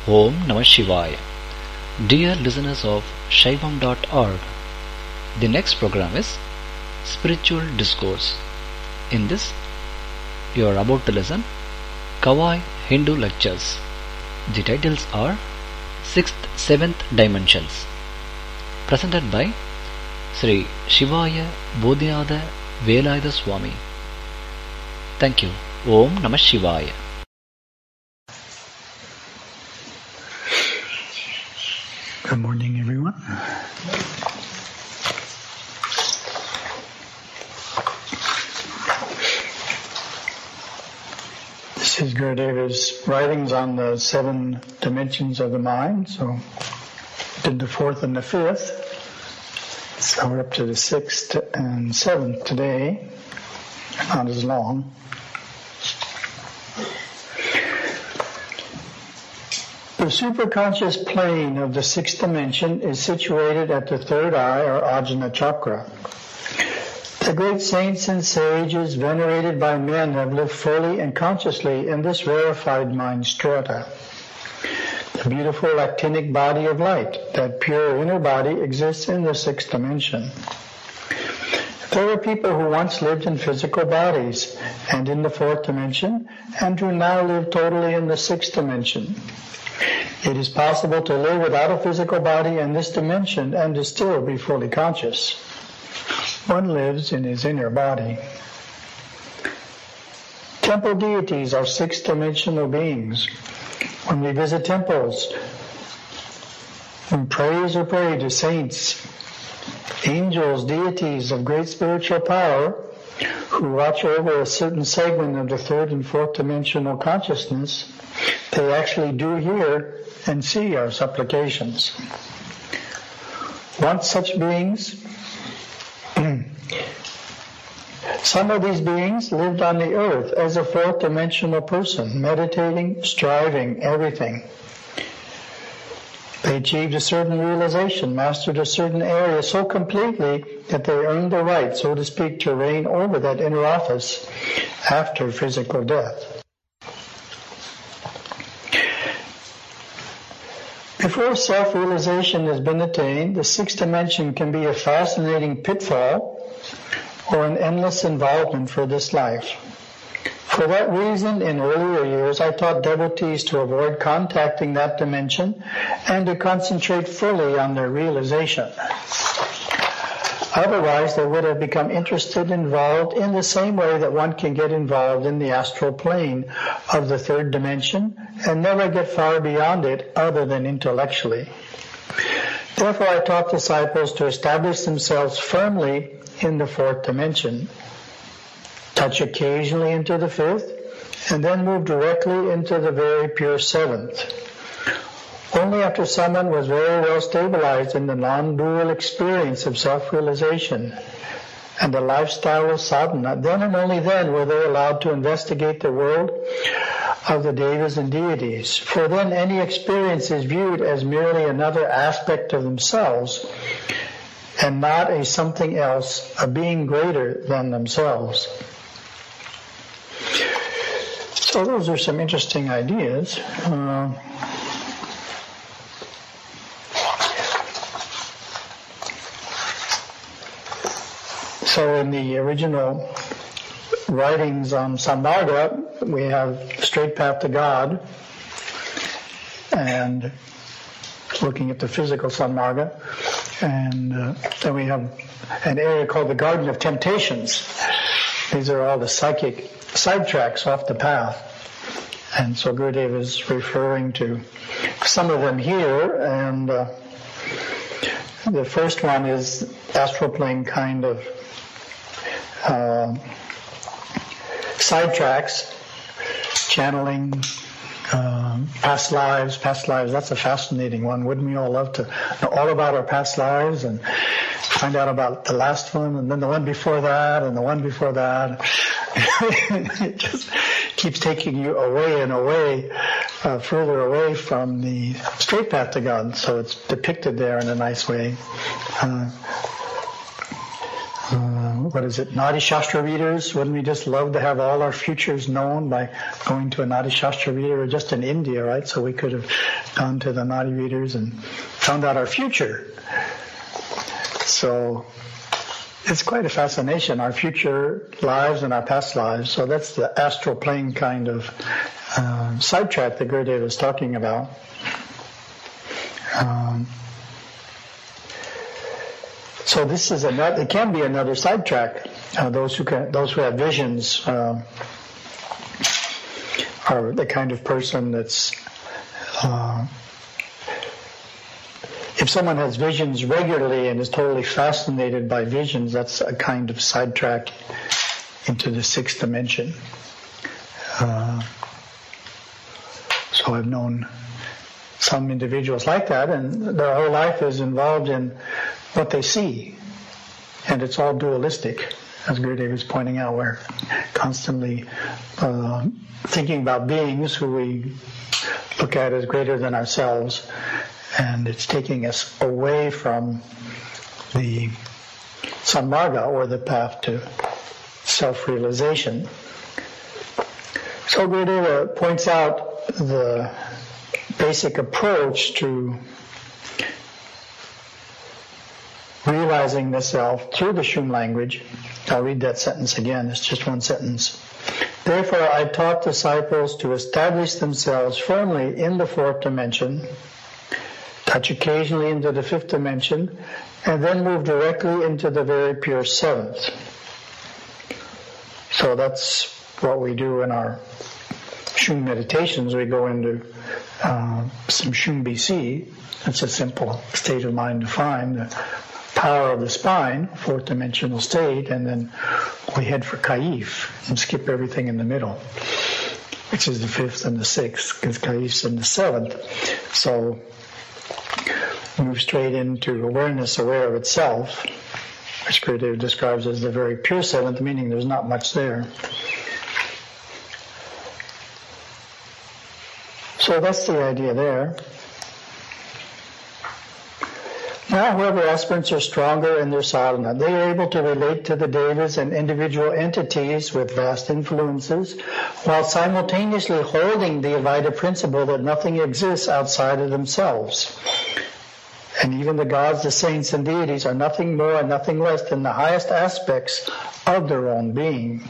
Om Namah Shivaya. Dear listeners of Shaivam.org, the next program is Spiritual Discourse. In this, you are about to listen Kawai Hindu Lectures. The titles are 6th, 7th Dimensions, presented by Sri Shivaya Bodhinada Velayatha Swami. Thank you. Om Namah Shivaya. Good morning, everyone. This is Gurudeva's writings on the 7 dimensions of the mind. So we did the 4th and the 5th. So we're up to the 6th and 7th today. Not as long. The superconscious plane of the 6th dimension is situated at the 3rd eye, or Ajna Chakra. The great saints and sages venerated by men have lived fully and consciously in this rarefied mind strata. The beautiful actinic body of light, that pure inner body, exists in the 6th dimension. There were people who once lived in physical bodies and in the 4th dimension, and who now live totally in the 6th dimension. It is possible to live without a physical body in this dimension and to still be fully conscious. One lives in his inner body. Temple deities are 6th dimensional beings. When we visit temples, we praise or pray to saints, angels, deities of great spiritual power who watch over a certain segment of the 3rd and 4th dimensional consciousness. They actually do hear and see our supplications. Once such beings, some of these beings lived on the earth as a 4th dimensional person, meditating, striving, everything. They achieved a certain realization, mastered a certain area so completely that they earned the right, so to speak, to reign over that inner office after physical death. Before self-realization has been attained, the 6th dimension can be a fascinating pitfall or an endless involvement for this life. For that reason, in earlier years, I taught devotees to avoid contacting that dimension and to concentrate fully on their realization. Otherwise, they would have become interested, involved in the same way that one can get involved in the astral plane of the 3rd dimension and never get far beyond it other than intellectually. Therefore, I taught disciples to establish themselves firmly in the 4th dimension, touch occasionally into the 5th, and then move directly into the very pure 7th. Only after someone was very well stabilized in the non-dual experience of self-realization and the lifestyle of sadhana, then and only then were they allowed to investigate the world of the devas and deities. For then any experience is viewed as merely another aspect of themselves and not a something else, a being greater than themselves. So those are some interesting ideas. So in the original writings on Sambhaga, we have Straight Path to God, and looking at the physical Sambhaga, and then we have an area called the Garden of Temptations. These are all the psychic sidetracks off the path. And so Gurudev is referring to some of them here, and the first one is astral plane kind of sidetracks, channeling past lives, that's a fascinating one. Wouldn't we all love to know all about our past lives and find out about the last one and then the one before that and the one before that? It just keeps taking you away and away, further away from the straight path to God. So it's depicted there in a nice way. Nadi Shastra readers? Wouldn't we just love to have all our futures known by going to a Nadi Shastra reader? We're just in India, right? So we could have gone to the Nadi readers and found out our future. So it's quite a fascination, our future lives and our past lives. So that's the astral plane kind of sidetrack that Gurudev was talking about. So this is another. It can be another sidetrack. Those who have visions are the kind of person that's. If someone has visions regularly and is totally fascinated by visions, that's a kind of sidetrack into the sixth dimension. So I've known some individuals like that, and their whole life is involved in what they see, and it's all dualistic, as Gurudev is pointing out. We're constantly thinking about beings who we look at as greater than ourselves, and it's taking us away from the Sammarga, or the path to self-realization. So Gurudev points out the basic approach to realizing the self through the Shum language. I'll read that sentence again. It's just one sentence. Therefore, I taught disciples to establish themselves firmly in the fourth dimension, touch occasionally into the fifth dimension, and then move directly into the very pure seventh. So that's what we do in our Shum meditations. We go into some Shum BC. It's a simple state of mind to find. The power of the spine, fourth dimensional state, and then we head for Kaif and skip everything in the middle, which is the fifth and the sixth, because Kaif's in the seventh. So move straight into awareness aware of itself, which Gurudev describes as the very pure seventh, meaning there's not much there. So that's the idea there. Now, however, aspirants are stronger in their sadhana. They are able to relate to the devas and individual entities with vast influences, while simultaneously holding the Advaita principle that nothing exists outside of themselves. And even the gods, the saints, and deities are nothing more and nothing less than the highest aspects of their own being.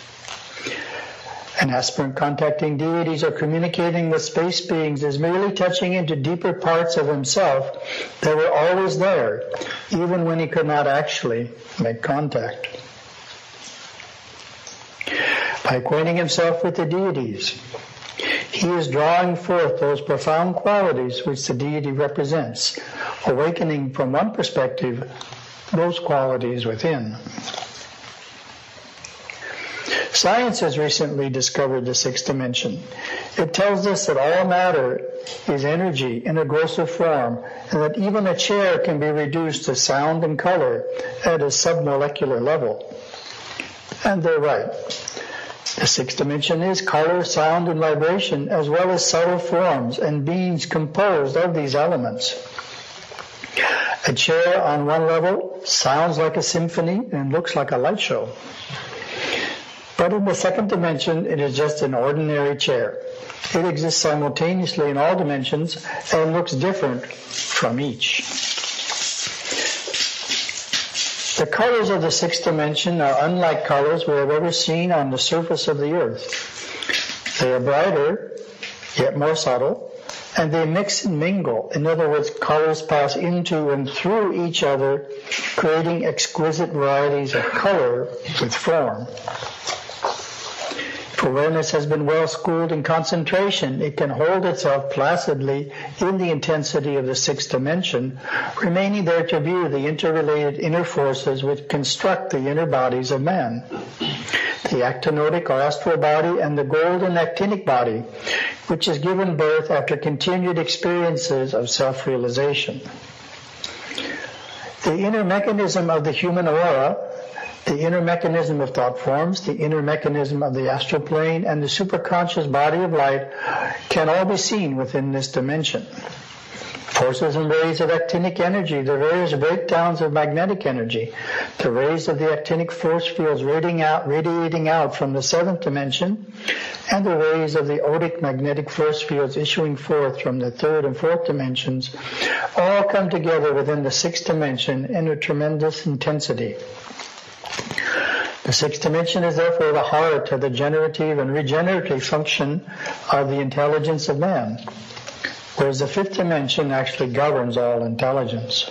An aspirant contacting deities or communicating with space beings is merely touching into deeper parts of himself that were always there, even when he could not actually make contact. By acquainting himself with the deities, he is drawing forth those profound qualities which the deity represents, awakening from one perspective those qualities within. Science has recently discovered the sixth dimension. It tells us that all matter is energy in a grosser form, and that even a chair can be reduced to sound and color at a submolecular level. And they're right. The sixth dimension is color, sound, and vibration, as well as subtle forms and beings composed of these elements. A chair on one level sounds like a symphony and looks like a light show. But in the second dimension, it is just an ordinary chair. It exists simultaneously in all dimensions and looks different from each. The colors of the sixth dimension are unlike colors we have ever seen on the surface of the earth. They are brighter, yet more subtle, and they mix and mingle. In other words, colors pass into and through each other, creating exquisite varieties of color with form. If awareness has been well schooled in concentration, it can hold itself placidly in the intensity of the sixth dimension, remaining there to view the interrelated inner forces which construct the inner bodies of man, the actinotic or astral body and the golden actinic body, which has given birth after continued experiences of self-realization. The inner mechanism of the human aura, the inner mechanism of thought forms, the inner mechanism of the astral plane, and the superconscious body of light can all be seen within this dimension. Forces and rays of actinic energy, the various breakdowns of magnetic energy, the rays of the actinic force fields radiating out from the 7th dimension, and the rays of the odic magnetic force fields issuing forth from the 3rd and 4th dimensions, all come together within the 6th dimension in a tremendous intensity. The 6th dimension is therefore the heart of the generative and regenerative function of the intelligence of man, whereas the 5th dimension actually governs all intelligence.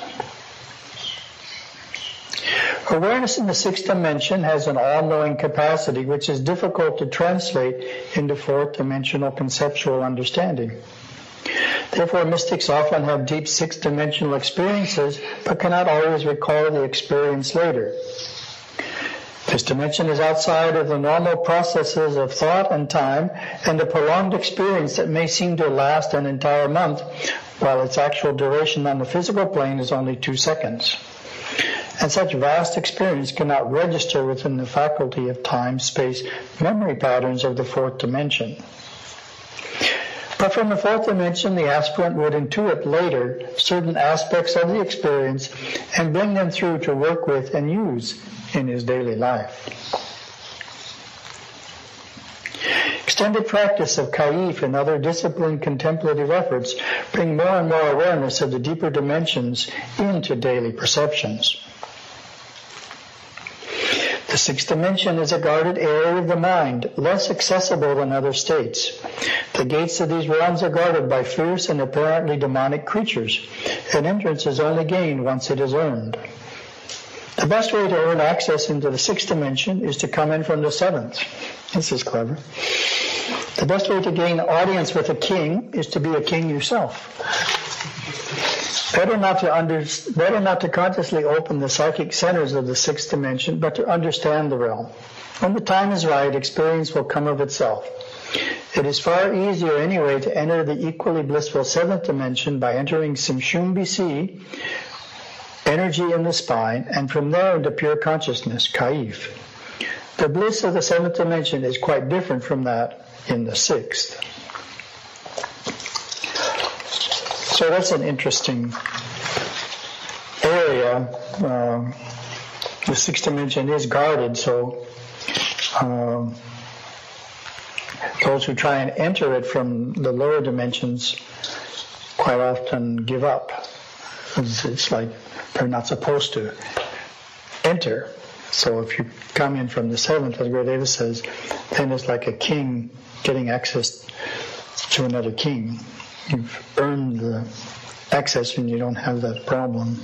Awareness in the 6th dimension has an all-knowing capacity which is difficult to translate into 4th dimensional conceptual understanding. Therefore, mystics often have deep 6th dimensional experiences but cannot always recall the experience later. This dimension is outside of the normal processes of thought and time, and a prolonged experience that may seem to last an entire month, while its actual duration on the physical plane is only 2 seconds. And such vast experience cannot register within the faculty of time-space memory patterns of the 4th dimension. But from the 4th dimension, the aspirant would intuit later certain aspects of the experience and bring them through to work with and use in his daily life. Extended practice of Kaif and other disciplined contemplative efforts bring more and more awareness of the deeper dimensions into daily perceptions. The 6th dimension is a guarded area of the mind, less accessible than other states. The gates of these realms are guarded by fierce and apparently demonic creatures, and entrance is only gained once it is earned. The best way to earn access into the 6th dimension is to come in from the 7th. This is clever. The best way to gain audience with a king is to be a king yourself. Better not to consciously open the psychic centers of the 6th dimension, but to understand the realm. When the time is right, experience will come of itself. It is far easier anyway to enter the equally blissful 7th dimension by entering Simshum BC, energy in the spine, and from there into pure consciousness, Kaif. The bliss of the 7th dimension is quite different from that in the 6th. So that's an interesting area. The 6th dimension is guarded, so those who try and enter it from the lower dimensions quite often give up. It's like they're not supposed to enter. So if you come in from the 7th, as Gurudeva says, then it's like a king getting access to another king. You've earned the access and you don't have that problem.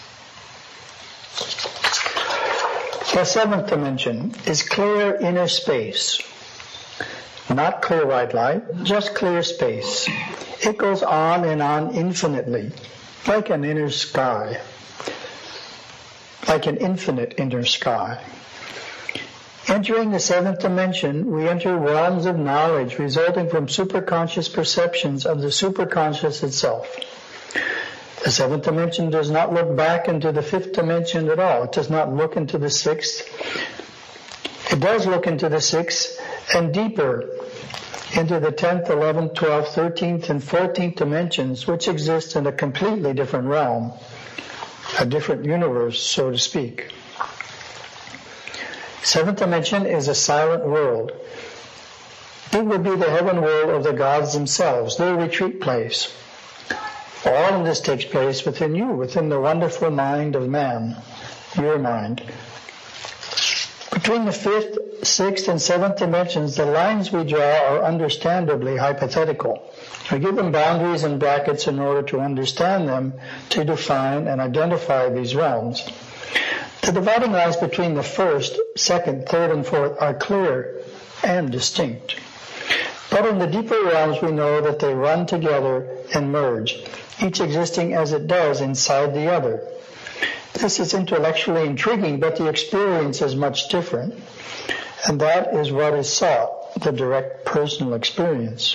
The 7th dimension is clear inner space. Not clear white light, just clear space. It goes on and on infinitely, like an inner sky. Like an infinite inner sky. Entering the 7th dimension, we enter realms of knowledge resulting from superconscious perceptions of the superconscious itself. The 7th dimension does not look back into the 5th dimension at all. It does not look into the 6th. It does look into the 6th and deeper into the 10th, 11th, 12th, 13th, and 14th dimensions, which exist in a completely different realm, a different universe, so to speak. 7th dimension is a silent world. It would be the heaven world of the gods themselves, their retreat place. All of this takes place within you, within the wonderful mind of man, your mind. Between the 5th, 6th, and 7th dimensions, the lines we draw are understandably hypothetical. We give them boundaries and brackets in order to understand them, to define and identify these realms. The dividing lines between the 1st, 2nd, 3rd, and 4th are clear and distinct. But in the deeper realms we know that they run together and merge, each existing as it does inside the other. This is intellectually intriguing, but the experience is much different. And that is what is sought, the direct personal experience.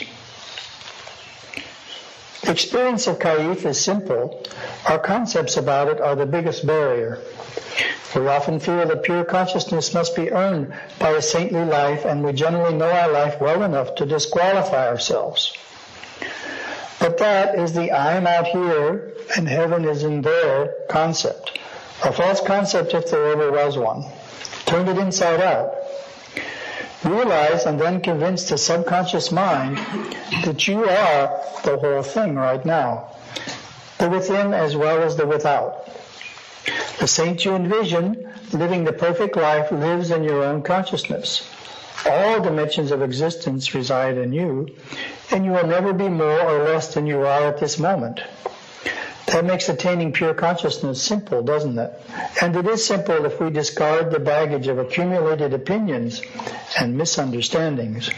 The experience of Kaif is simple. Our concepts about it are the biggest barrier. We often feel that pure consciousness must be earned by a saintly life, and we generally know our life well enough to disqualify ourselves. But But that is the I am out here and heaven is in there concept. A false concept if there ever was one. Turn it inside out. Realize and then convince the subconscious mind that you are the whole thing right now. The within as well as the without. The saint you envision living the perfect life lives in your own consciousness. All dimensions of existence reside in you, and you will never be more or less than you are at this moment. That makes attaining pure consciousness simple, doesn't it? And it is simple if we discard the baggage of accumulated opinions and misunderstandings.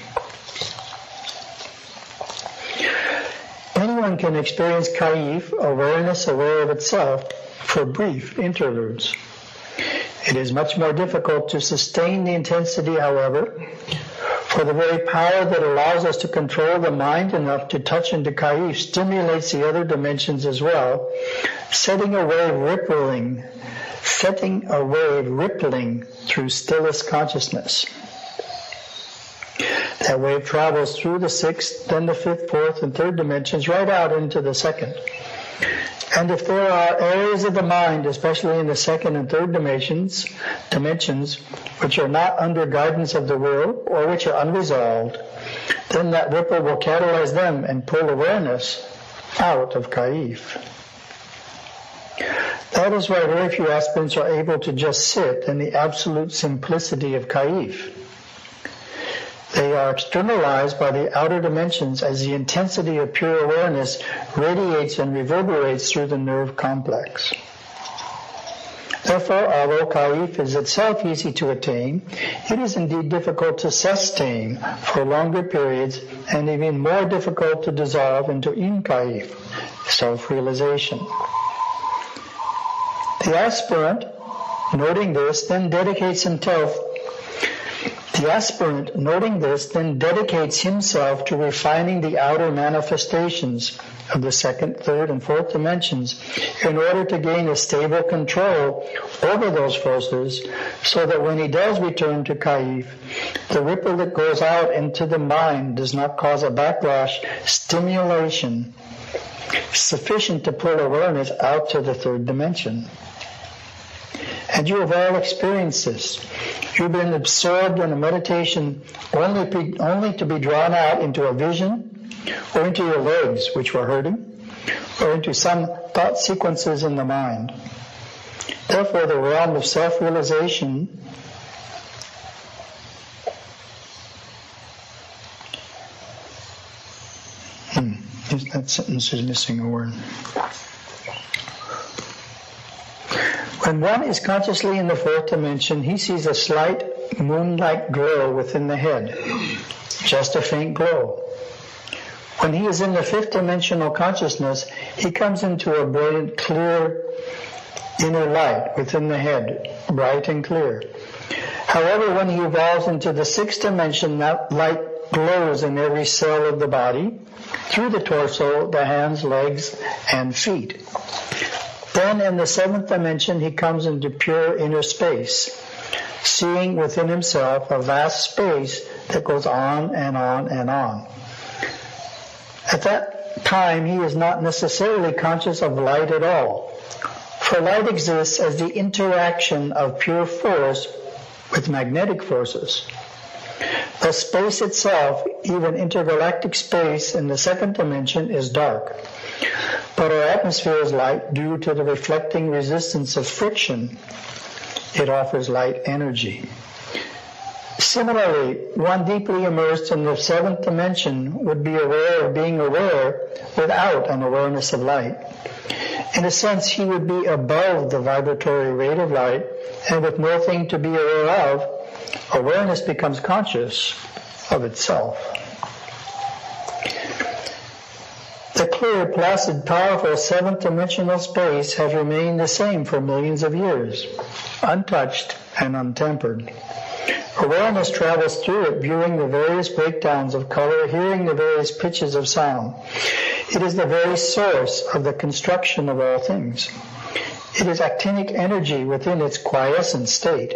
Anyone can experience kaif, awareness aware of itself, for brief interludes. It is much more difficult to sustain the intensity, however, for the very power that allows us to control the mind enough to touch into kaif stimulates the other dimensions as well, setting a wave rippling through stillest consciousness. That wave travels through the sixth, then the fifth, fourth, and third dimensions right out into the second. And if there are areas of the mind, especially in the second and third dimensions, which are not under guidance of the will or which are unresolved, then that ripple will catalyze them and pull awareness out of kaif. That is why very few aspirants are able to just sit in the absolute simplicity of kaif. They are externalized by the outer dimensions as the intensity of pure awareness radiates and reverberates through the nerve complex. Therefore, although kaif is itself easy to attain, it is indeed difficult to sustain for longer periods and even more difficult to dissolve into in-kaif, self-realization. The aspirant, noting this, then dedicates himself to refining the outer manifestations of the second, third, and fourth dimensions in order to gain a stable control over those forces so that when he does return to kaif, the ripple that goes out into the mind does not cause a backlash stimulation sufficient to pull awareness out to the third dimension. And you have all experienced this. You've been absorbed in a meditation only to be drawn out into a vision or into your legs, which were hurting, or into some thought sequences in the mind. Therefore, the realm of self-realization that sentence is missing a word. When one is consciously in the fourth dimension, he sees a slight moon-like glow within the head, just a faint glow. When he is in the fifth dimensional consciousness, he comes into a brilliant, clear inner light within the head, bright and clear. However, when he evolves into the sixth dimension, that light glows in every cell of the body, through the torso, the hands, legs, and feet. Then in the seventh dimension, he comes into pure inner space, seeing within himself a vast space that goes on and on and on. At that time, he is not necessarily conscious of light at all, for light exists as the interaction of pure force with magnetic forces. The space itself, even intergalactic space in the second dimension, is dark. But our atmosphere is light due to the reflecting resistance of friction. It offers light energy. Similarly, one deeply immersed in the seventh dimension would be aware of being aware without an awareness of light. In a sense, he would be above the vibratory rate of light, and with nothing to be aware of, awareness becomes conscious of itself. The clear, placid, powerful seventh dimensional space has remained the same for millions of years, untouched and untempered. Awareness travels through it, viewing the various breakdowns of color, hearing the various pitches of sound. It is the very source of the construction of all things. It is actinic energy within its quiescent state.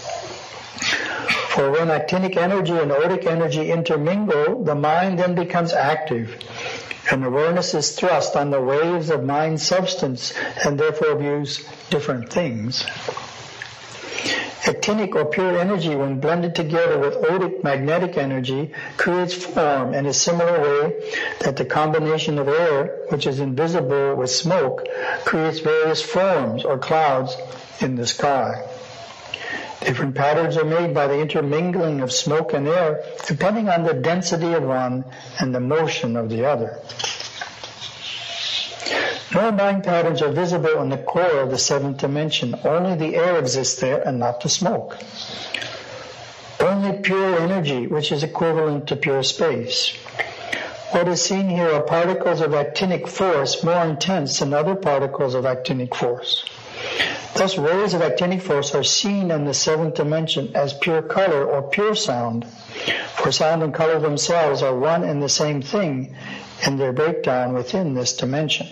For when actinic energy and odic energy intermingle, the mind then becomes active. and awareness is thrust on the waves of mind substance and therefore views different things. Actinic or pure energy, when blended together with odic magnetic energy, creates form in a similar way that the combination of air, which is invisible with smoke, creates various forms or clouds in the sky. Different patterns are made by the intermingling of smoke and air, depending on the density of one and the motion of the other. No mind patterns are visible in the core of the seventh dimension. Only the air exists there and not the smoke. Only pure energy, which is equivalent to pure space. What is seen here are particles of actinic force more intense than other particles of actinic force. Thus, rays of actinic force are seen in the seventh dimension as pure color or pure sound, for sound and color themselves are one and the same thing in their breakdown within this dimension.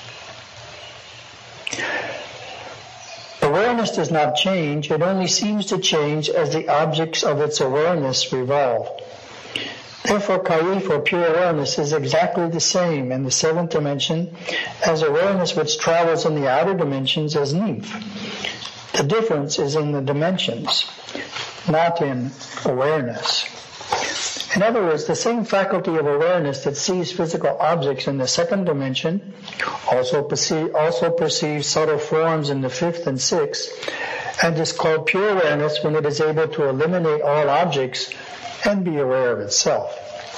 Awareness does not change, it only seems to change as the objects of its awareness revolve. Therefore, Kaif, or pure awareness, is exactly the same in the seventh dimension as awareness which travels in the outer dimensions as nymph. The difference is in the dimensions, not in awareness. In other words, the same faculty of awareness that sees physical objects in the second dimension also perceives subtle forms in the fifth and sixth, and is called pure awareness when it is able to eliminate all objects and be aware of itself.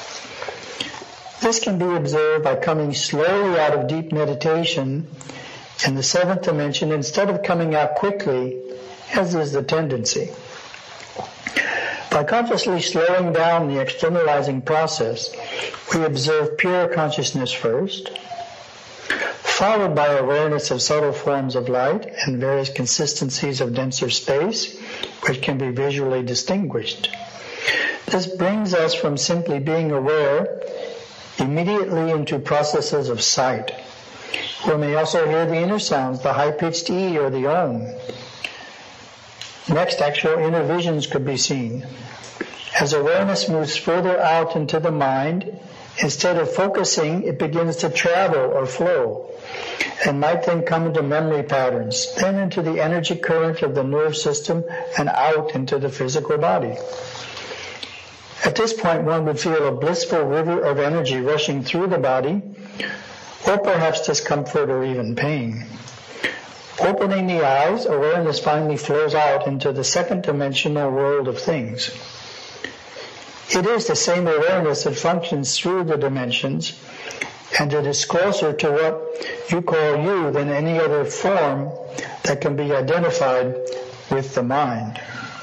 This can be observed by coming slowly out of deep meditation in the seventh dimension instead of coming out quickly, as is the tendency. By consciously slowing down the externalizing process, we observe pure consciousness first, followed by awareness of subtle forms of light and various consistencies of denser space, which can be visually distinguished. This brings us from simply being aware immediately into processes of sight. We may also hear the inner sounds, the high-pitched E or the Om. Next, actual inner visions could be seen. As awareness moves further out into the mind, instead of focusing, it begins to travel or flow, and might then come into memory patterns, then into the energy current of the nerve system, and out into the physical body. At this point, one would feel a blissful river of energy rushing through the body, or perhaps discomfort or even pain. Opening the eyes, awareness finally flows out into the second dimensional world of things. It is the same awareness that functions through the dimensions, and it is closer to what you call you than any other form that can be identified with the mind.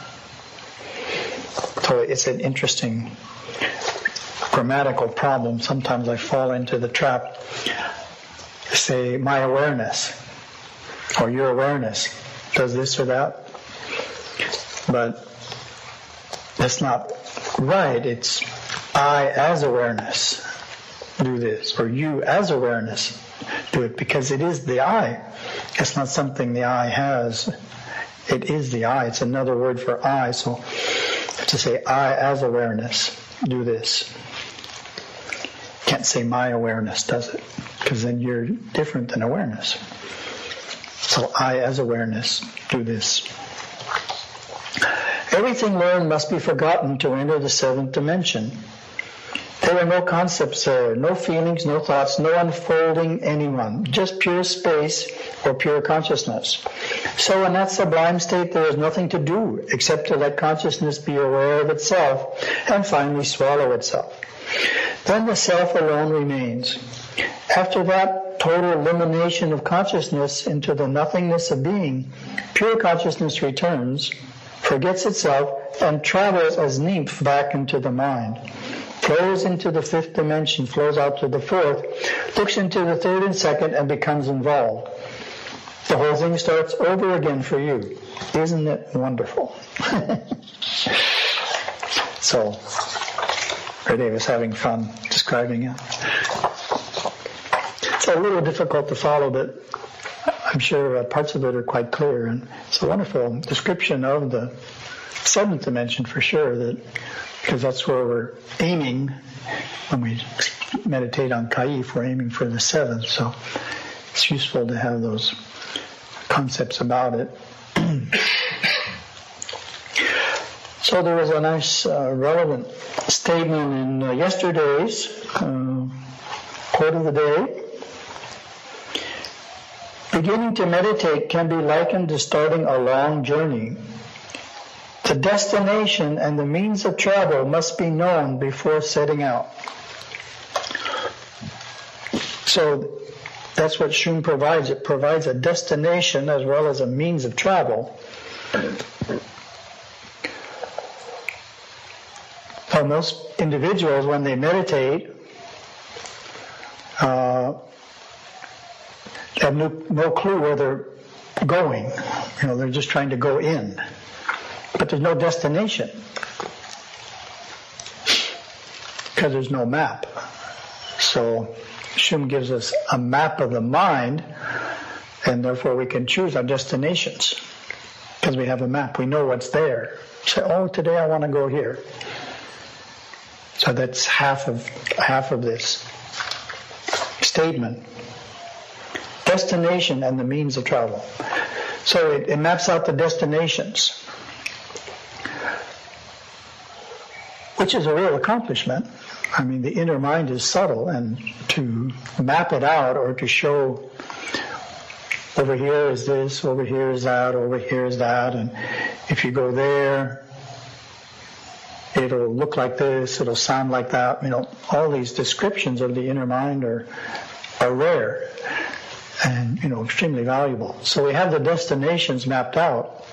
So it's an interesting grammatical problem. Sometimes I fall into the trap to say my awareness or your awareness does this or that. But that's not right. It's I as awareness do this, or you as awareness do it, because it is the I. It's not something the I has. It is the I. It's another word for I. So to say I as awareness do this. Can't say my awareness does it, because then you're different than awareness. So I as awareness do this. Everything learned must be forgotten to enter the seventh dimension. There are no concepts there, no feelings, no thoughts, no unfolding anyone, just pure space or pure consciousness. So in that sublime state there is nothing to do except to let consciousness be aware of itself and finally swallow itself. Then the self alone remains. After that total elimination of consciousness into the nothingness of being, pure consciousness returns, forgets itself, and travels as nymph back into the mind. Flows into the fifth dimension, flows out to the fourth, looks into the third and second, and becomes involved. The whole thing starts over again for you. Isn't it wonderful? So, Rede was having fun describing it. It's a little difficult to follow, but I'm sure parts of it are quite clear. And it's a wonderful description of the seventh dimension for sure, that because that's where we're aiming when we meditate on Kai if we're aiming for the 7th. So it's useful to have those concepts about it. So there was a nice relevant statement in yesterday's quote of the day. Beginning to meditate can be likened to starting a long journey. The destination and the means of travel must be known before setting out. So that's what Shum provides. It provides a destination as well as a means of travel. So most individuals, when they meditate, have no clue where they're going. They're just trying to go in. But there's no destination because there's no map. So Shum gives us a map of the mind, and therefore we can choose our destinations because we have a map. We know what's there. Say, today I want to go here. So that's half of this statement. Destination and the means of travel. So it maps out the destinations, which is a real accomplishment. I mean, the inner mind is subtle, and to map it out or to show over here is this, over here is that, over here is that, and if you go there, it'll look like this, it'll sound like that. All these descriptions of the inner mind are rare and, extremely valuable. So we have the destinations mapped out.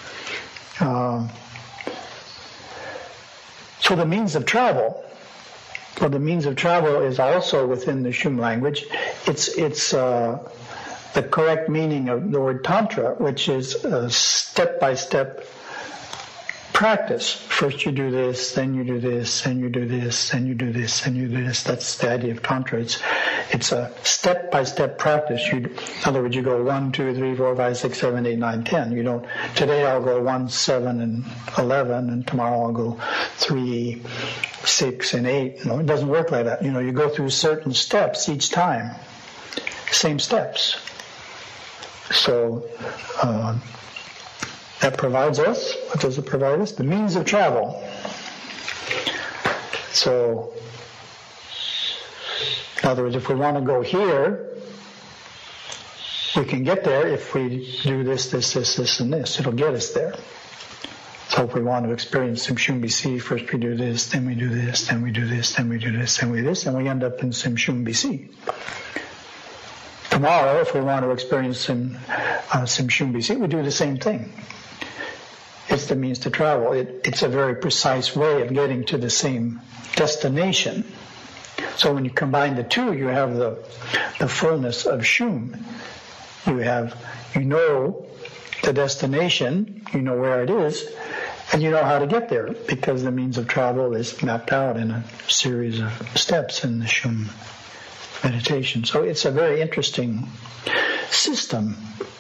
So the means of travel, the means of travel is also within the Shum language. It's the correct meaning of the word tantra, which is a step-by-step practice. First you do this, then you do this, then you do this, then you do this, then you do this. That's the idea of tantra. It's a step-by-step practice. In other words, you go 1, 2, 3, 4, 5, 6, 7, 8, 9, 10. You don't, today I'll go 1, 7, and 11, and tomorrow I'll go 3, 6, and 8. It doesn't work like that. You go through certain steps each time. Same steps. So, that provides us, what does it provide us? The means of travel. So, in other words, if we want to go here, we can get there if we do this, this, this, this, and this. It'll get us there. So if we want to experience Tsimshuan BC, first we do this, then we do this, then we do this, then we do this, then we do this, and we end up in Tsimshuan BC. Tomorrow, if we want to experience Tsimshuan BC, we do the same thing. It's the means to travel. It's a very precise way of getting to the same destination. So when you combine the two, you have the fullness of Shum. You know the destination, you know where it is, and you know how to get there because the means of travel is mapped out in a series of steps in the Shum meditation. So it's a very interesting system.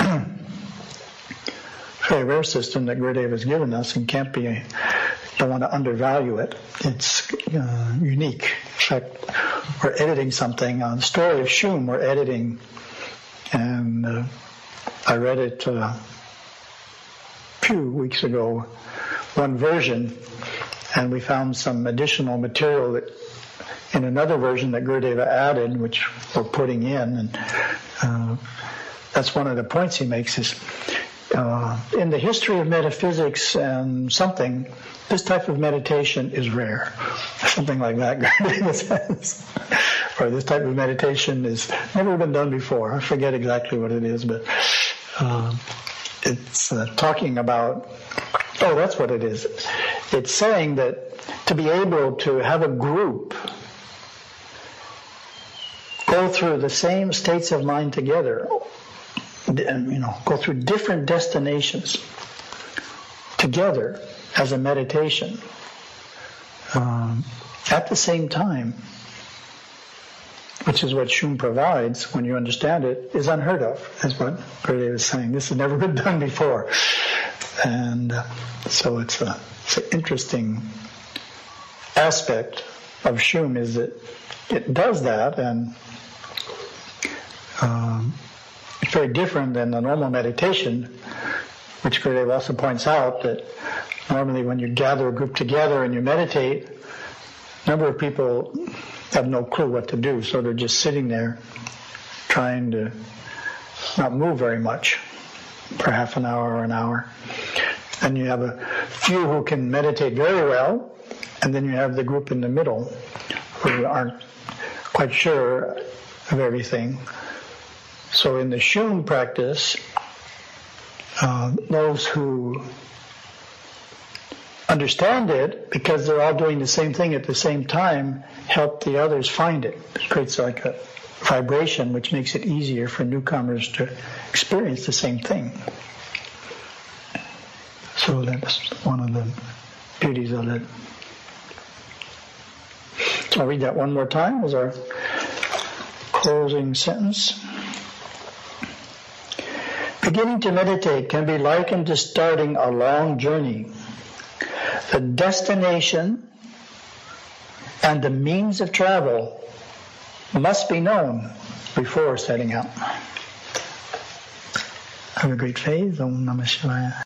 Very rare system that Gurudev has given us and don't want to undervalue it. It's unique. In fact, we're editing something on the story of Shum. We're editing, and I read it a few weeks ago, one version, and we found some additional material that in another version that Gurudev added, which we're putting in, and that's one of the points he makes is in the history of metaphysics and something, this type of meditation is rare. Something like that, Gurudev says. Or this type of meditation has never been done before. I forget exactly what it is, but it's talking about, that's what it is. It's saying that to be able to have a group go through the same states of mind together, go through different destinations together as a meditation at the same time, which is what Shum provides when you understand it, is unheard of. That's what Gurudev is saying. This has never been done before. And so it's an interesting aspect of Shum is that it does that, and it's very different than the normal meditation, which Gurudev also points out that normally when you gather a group together and you meditate, a number of people have no clue what to do, so they're just sitting there trying to not move very much for half an hour or an hour. And you have a few who can meditate very well, and then you have the group in the middle who aren't quite sure of everything. So in the Shum practice, those who understand it, because they're all doing the same thing at the same time, help the others find it. It creates like a vibration which makes it easier for newcomers to experience the same thing. So that's one of the beauties of it. So I'll read that one more time as our closing sentence. Beginning to meditate can be likened to starting a long journey. The destination and the means of travel must be known before setting out. Have a great phase. Om Namah Shivaya.